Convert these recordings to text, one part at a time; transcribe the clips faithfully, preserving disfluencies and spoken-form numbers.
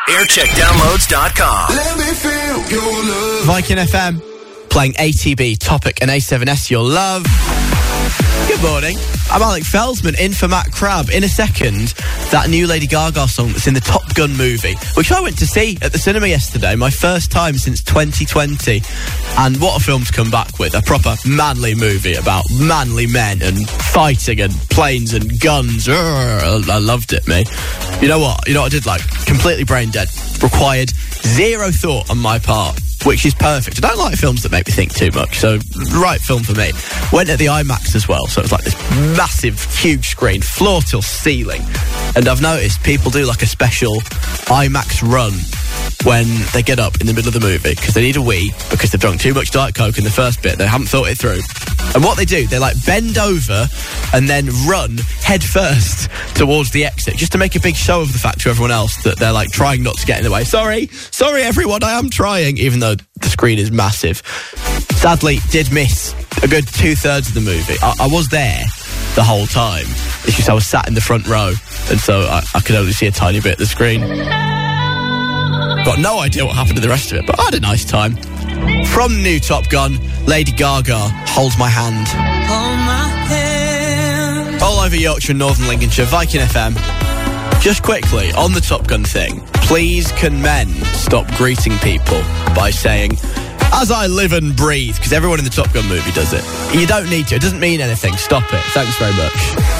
aircheck downloads dot com. Let me feel your love. Viking F M, playing A T B, Topic and A seven S, Your Love. Good morning. I'm Alec Felsman, in for Matt Crabb. In a second, that new Lady Gaga song that's in the Top Gun movie, which I went to see at the cinema yesterday, my first time since twenty twenty. And what a film to come back with. A proper manly movie about manly men and fighting and planes and guns. Urgh, I loved it, me. You know what? You know what I did like? Completely brain dead. Required zero thought on my part, which is perfect. I don't like films that make me think too much, so right film for me. Went at the IMAX as well, so it was like this massive, huge screen, floor till ceiling. And I've noticed people do like a special IMAX run when they get up in the middle of the movie because they need a wee, because they've drunk too much Diet Coke in the first bit. They haven't thought it through. And what they do, they like bend over and then run head first towards the exit, just to make a big show of the fact to everyone else that they're like trying not to get in the way. Sorry, sorry everyone, I am trying, even though the screen is massive. Sadly, did miss a good two-thirds of the movie. I, I was there the whole time. It's just I was sat in the front row, and so I, I could only see a tiny bit of the screen. Got no idea what happened to the rest of it, but I had a nice time. From new Top Gun, Lady Gaga, Hold My Hand. Hold my hand. All over Yorkshire and Northern Lincolnshire, Viking F M. Just quickly, on the Top Gun thing, please can men stop greeting people by saying, as I live and breathe, because everyone in the Top Gun movie does it. You don't need to, it doesn't mean anything, stop it. Thanks very much.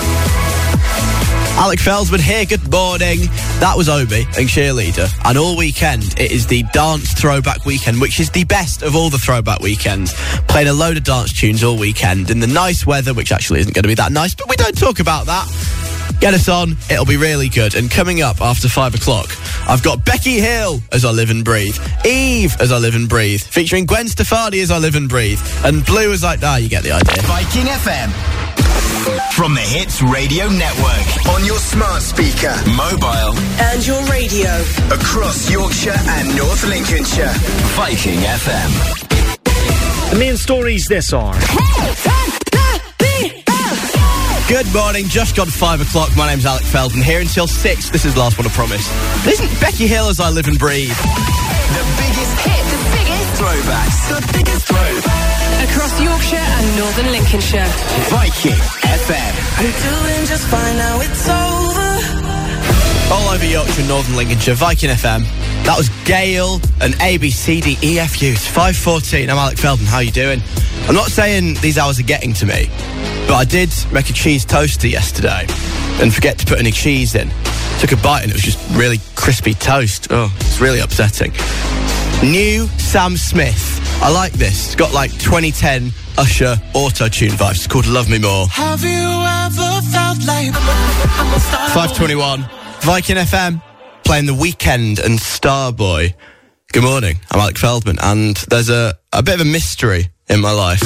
Alec Felsman here, good morning. That was Obi and Cheerleader, and all weekend it is the dance throwback weekend, which is the best of all the throwback weekends. Playing a load of dance tunes all weekend in the nice weather, which actually isn't going to be that nice, but we don't talk about that. Get us on, it'll be really good. And coming up after five o'clock, I've got Becky Hill as I Live and Breathe, Eve as I Live and Breathe, featuring Gwen Stefani as I Live and Breathe, and Blue as like, ah, you get the idea. Viking F M. From the Hits Radio Network. On your smart speaker, mobile, And your radio. across Yorkshire and North Lincolnshire. Viking F M. The main stories this are. Good morning, just gone five o'clock. My name's Alec Feldman, here until six. This is the last one, I promise. Isn't Becky Hill as I Live and Breathe? The biggest hit, the biggest throwbacks, the biggest throwbacks. Across Yorkshire and Northern Lincolnshire. Viking F M. I'm doing just fine now, it's over. All over Yorkshire and Northern Lincolnshire, Viking F M. That was Gale and A, B, C, D, E, F, U. It's five fourteen. I'm Alec Feldman. How you doing? I'm not saying these hours are getting to me, but I did make a cheese toaster yesterday and forget to put any cheese in. Took a bite and it was just really crispy toast. Oh, it's really upsetting. New Sam Smith. I like this. It's got like twenty ten Usher auto-tune vibes. It's called Love Me More. Have you ever felt like five twenty-one. Viking F M. Playing The Weeknd and Starboy. Good morning. I'm Alec Feldman, and there's a, a bit of a mystery in my life.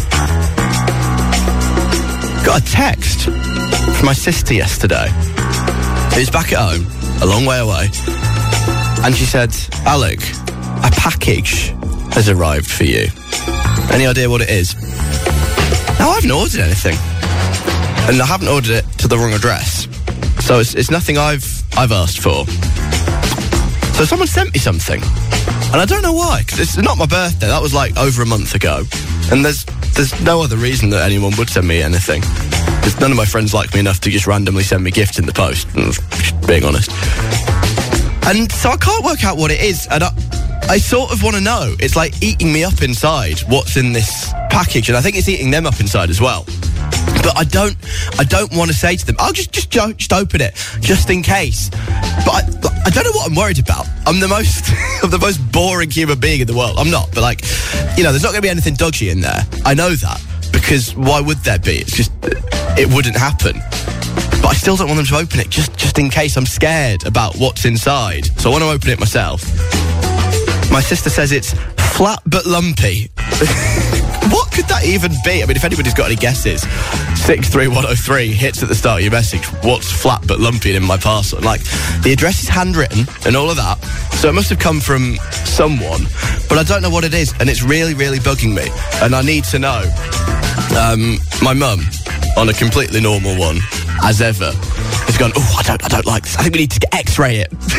Got a text from my sister yesterday, who's back at home, a long way away, and she said, Alec, a package has arrived for you. Any idea what it is? Now, I haven't ordered anything, and I haven't ordered it to the wrong address, so it's, it's nothing I've I've asked for. So someone sent me something, and I don't know why, because it's not my birthday. That was like over a month ago, and there's there's no other reason that anyone would send me anything, because none of my friends like me enough to just randomly send me gifts in the post, being honest. And so I can't work out what it is, and I, I sort of want to know. It's like eating me up inside, what's in this package, and I think it's eating them up inside as well. But I don't, I don't want to say to them, "Oh, just, just, just open it, just in case." But I, I don't know what I'm worried about. I'm the most, I'm the most boring human being in the world. I'm not, but like, you know, there's not going to be anything dodgy in there. I know that, because why would there be? It's just, it wouldn't happen. But I still don't want them to open it, just, just in case. I'm scared about what's inside, so I want to open it myself. My sister says it's flat but lumpy. What could that even be? I mean, if anybody's got any guesses, six three one oh three hits at the start of your message. What's flat but lumpy in my parcel? Like, the address is handwritten and all of that, so it must have come from someone, but I don't know what it is, and it's really, really bugging me, and I need to know. Um, my mum, on a completely normal one, as ever, has gone, oh, I don't, I don't like this. I think we need to get X-ray it.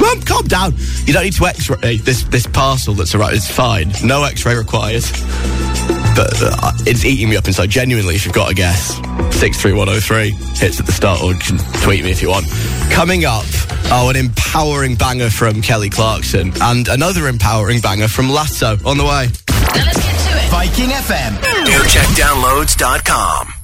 Calm, calm down. You don't need to X-ray this this parcel that's arrived. It's fine. No X-ray required. But uh, it's eating me up inside. Genuinely, if you've got a guess, six three one oh three hits at the start, or you can tweet me if you want. Coming up, oh, an empowering banger from Kelly Clarkson and another empowering banger from Lasso on the way. Now let's get to it. Viking F M. new check downloads dot com